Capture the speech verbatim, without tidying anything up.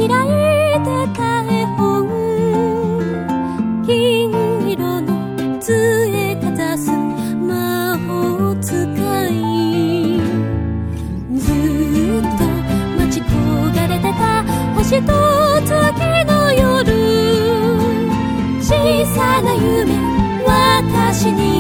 開いてた絵本、金色の杖かざす魔法使い、ずっと待ち焦がれてた星と月の夜、小さな夢私に